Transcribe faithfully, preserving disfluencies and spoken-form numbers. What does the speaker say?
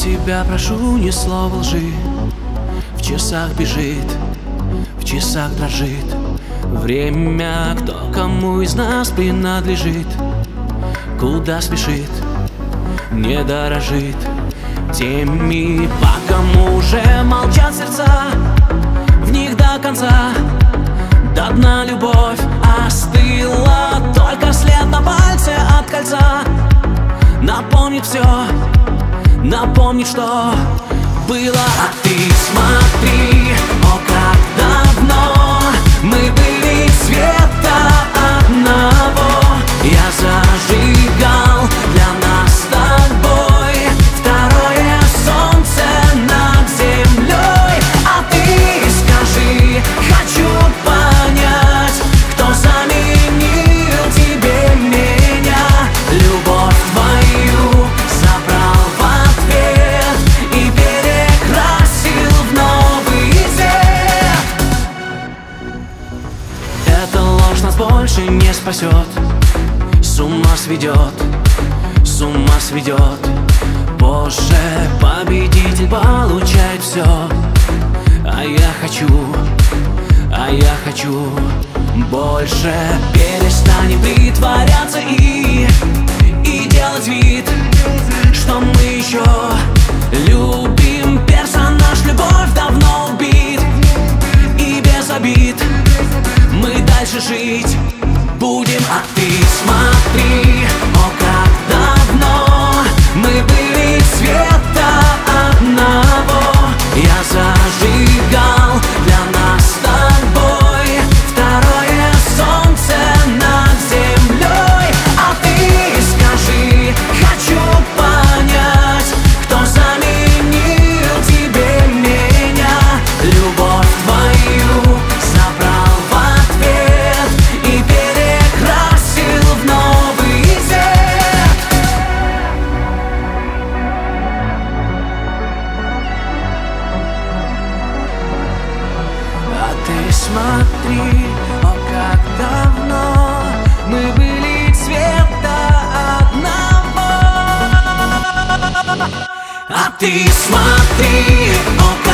тебя прошу, ни слова лжи. В часах бежит, в часах дрожит время, кто кому из нас принадлежит. Куда спешит, не дорожит теми, по кому уже молчат сердца. В них до конца, до дна любовь остыла. Только след на пальце от кольца напомнит все, напомнит, что было. А ты смотри, о, как давно мы были цвета одного. Я зажигал для нас с тобой второе солнце над землей. А ты скажи, хочу понять, кто заменил тебе меня. Любовь твою забрал в ответ и перекрасил в новый цвет. Эта ложь нас больше не спасет, с ума сведет, с ума сведет. Позже победитель получает все. А я хочу, а я хочу больше. Перестанем притворяться и, и делать вид, что мы еще любим. Персонаж любовь давно убит, и без обид мы дальше жить будем. А ты смотри, о, как давно мы были цвета одного. Я зажигал для нас с тобой второе солнце над землей. А ты скажи, хочу понять, кто заменил тебе меня. Любовь твою забрал в ответ и перекрасил в новый цвет. А ты смотри, о, как давно мы были цвета одного. А ты смотри, о, как